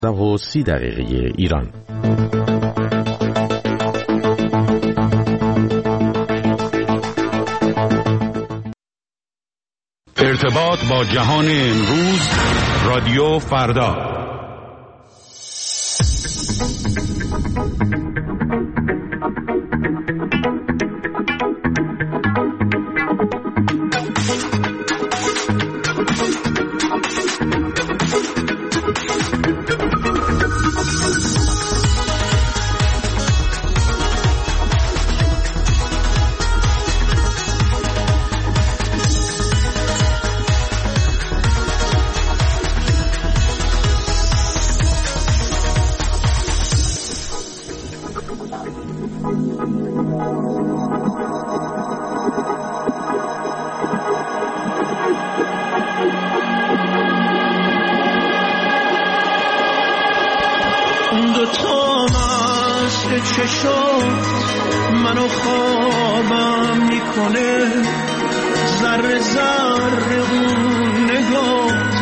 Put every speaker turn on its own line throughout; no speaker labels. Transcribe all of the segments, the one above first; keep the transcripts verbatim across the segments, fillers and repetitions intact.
و سی دقیقه ایران.
ارتباط با جهان امروز، رادیو فردا.
منو خوابم میکنه، ذره ذره اون نگاه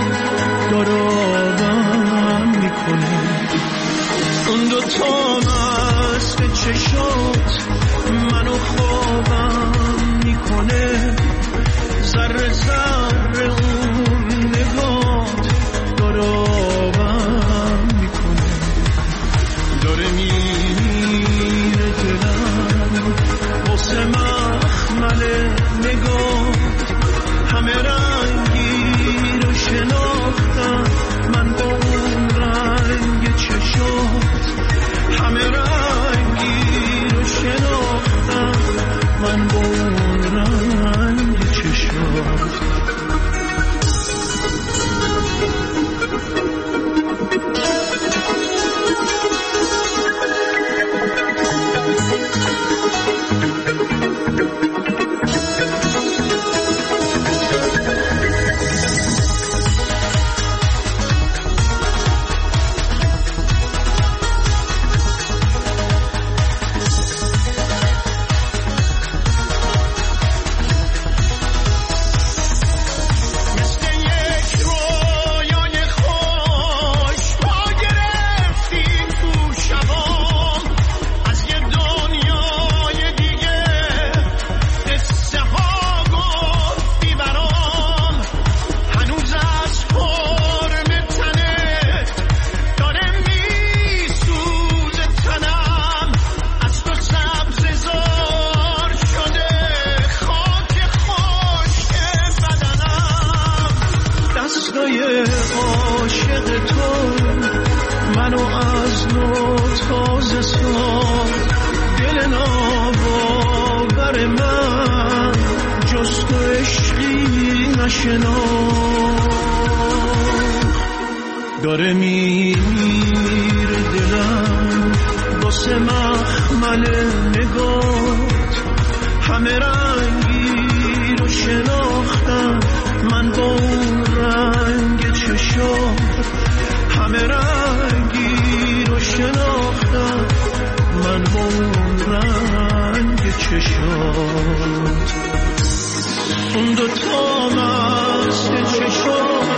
دارابم میکنه. اون دو تا مست چشات منو خوابم میکنه، ذره ذره اون نگاه دارابم میکنه. داره میره دلم واسه مخمل نگاه، همه رنگی رو شناختم من با اون رنگ چشات، همه رنگی رو شناختم من با اون رنگ چشات. داره میره دلم واسه مخمل نگات، همه رنگی رو شناختم من با اون رنگ چشات، همه رنگی رو شناختم من با اون رنگ چشات. اون دو تا مست چشات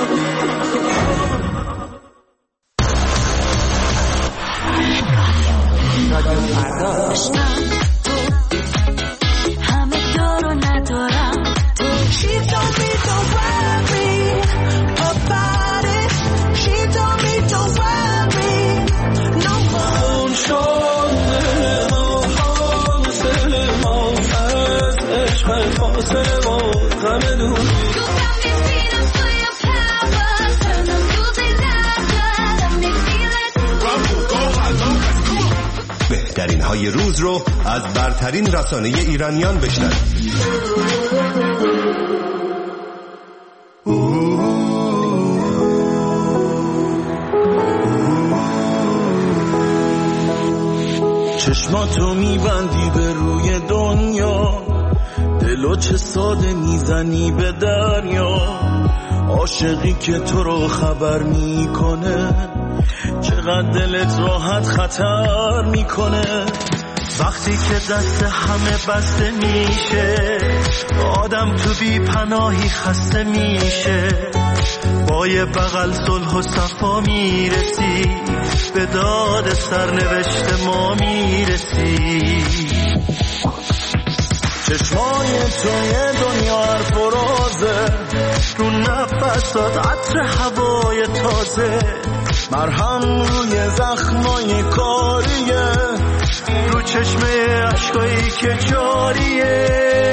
همه دارو ندارم تو. She told me don't worry about it. She told me don't worry no more. اون شده ما فاصله ما از عشق فاصله ما غم دونی.
بهترین های روز رو از برترین رسانه ایرانیان بشنوید.
چشماتو میبندی به روی دنیا، دلو چه ساده میزنی به دریا. عاشقی که تو رو خبر میکنه، چقدر دلت راحت خطر میکنه. وقتی که دست همه بسته میشه، آدم تو بی پناهی خسته میشه. با یه بغل صلح و صفا میرسی، به داد سرنوشت ما میرسی. چشمای تو یه دنیا حرف و رازه، رو نفسات عطر هوای تازه، مرهم روی زخمای کاریه، رو چشمه عشقایی که جاریه.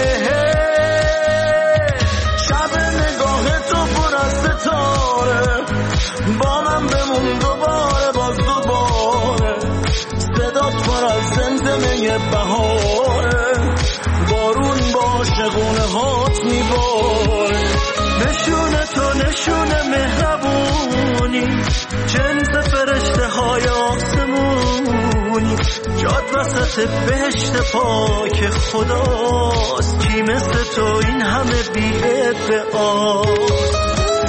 شب نگاه تو پر از ستاره، با من بمون دوباره باز دوباره، صدات پر از زمزمه بهاره، بارون با شگونه هات میباره. نشونه تو نشونه مهربونی، جنس فرشته های آسمونی، جاد وسط بهشت پاک خداست، کی مثل تو این همه بی ادعاست.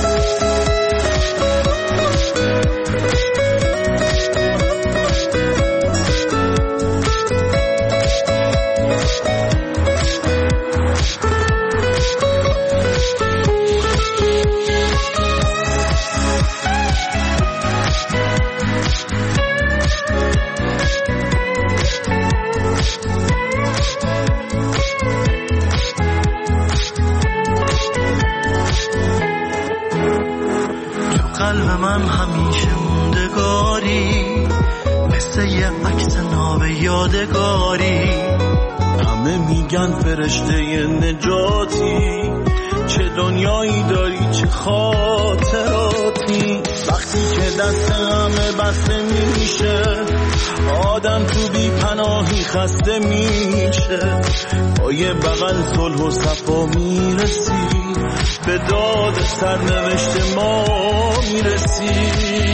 قلب من همیشه موندگاری، مثل یه عکس ناب یادگاری. همه میگن فرشته نجاتی، چه دنیایی داری چه خاطراتی. وقتی که دست همه بسته میشه، آدم تو بی پناهی خسته میشه. با یه بغل صلح و صفا میرسی، به داد سرنوشت ما میرسی.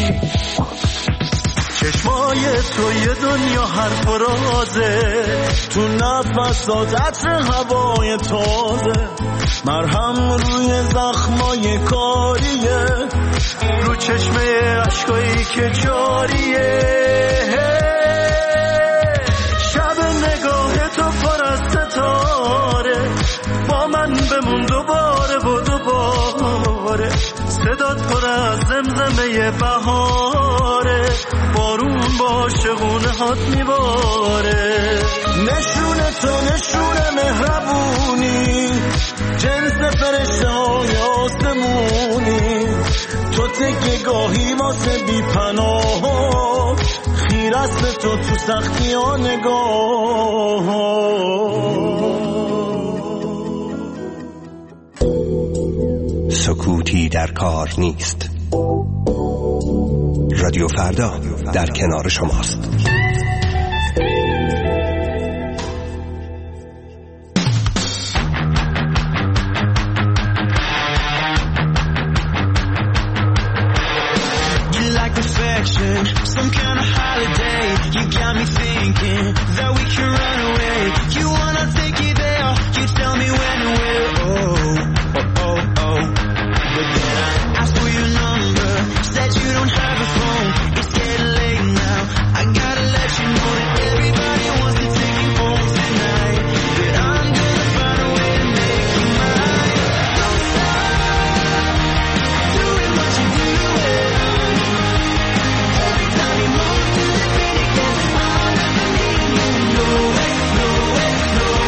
چشمای تو یه دنیا حرف و رازه، تو نفسات عطر هوای تازه، مرهم روی زخمای کاریه، رو چشمه عشقایی که جاریه. شب نگاه تو پر از ستاره، با من بمون دوباره و دوباره، صدات پر از زمزمه بهاره، بارون با شگونه هات میباره. نشونه تو نشونه مهربونی، جنس فرشته های آسمونی، تو تکیه گاهی واسه بی پناه، خیرست تو تو سختی ها نگاه.
سکوتی در کار نیست. رادیو فردا در کنار شماست.
Some kind of holiday, you got me thinking that we can run away. You wanna take it there, you tell me when and where. Oh, oh, oh, oh. But then I asked for your number, said you don't have a phone. It's getting late now, I gotta let you know that everybody wants to take you home tonight. But I'm gonna find a way to make you mine. Don't stop doing what you do. Move to the beat, it gets harder for me. No way, no way, no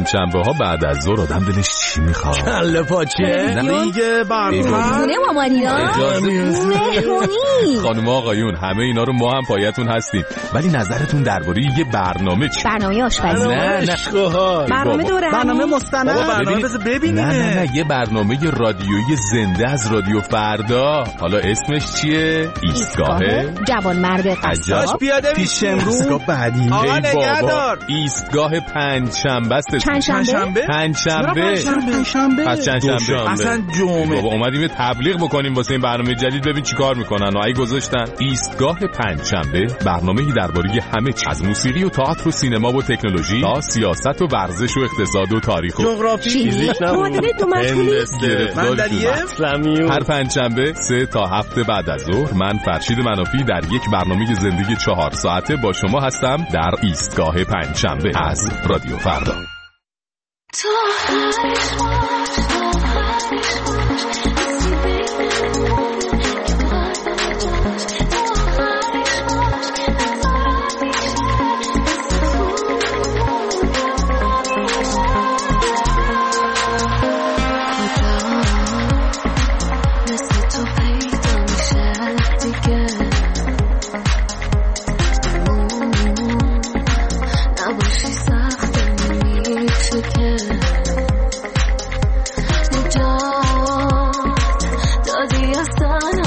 پنجشنبه ها بعد از ظهر آدم دلش چی میخواد؟
کله پاچه دیگه برنامه
خونه مامانینا مهمونی.
خانم آقایون همه اینا رو ما هم پایتون هستیم، ولی نظرتون درباره یه برنامه چی؟
برنامه آشپزی.
نه نه
برنامه دوره
برنامه مستند. برنامه بذار ببینیم.
نه نه نه یه برنامه رادیویی زنده از رادیو فردا. حالا اسمش چیه؟ ایستگاه
جوانمرد قصاب.
پیاده پیش امروز بعدی. آقا نگهدار.
ایستگاه پنجشنبه است.
پنجشنبه؟
پنجشنبه.
پنجشنبه.
پس چندشنبه.
اصلا جمعه.
بابا اومدیم یه تبلیغ بکنیم واسه این برنامه جدید، ببین چیکار میکنن. آی گذاشتن ایستگاه پنجشنبه، برنامه‌ای درباره همه چیز، از موسیقی و تئاتر و سینما و تکنولوژی تا سیاست و ورزش و اقتصاد و تاریخ و
جغرافی، فیزیک،
معادله دو مطلوبی،
مندلیه.
هر پنجشنبه سه تا هفت بعد از ظهر من فرشید منافی در یک برنامه زندگی چهار ساعته با شما هستم در ایستگاه پنجشنبه از رادیو فردا.
دادی از تنها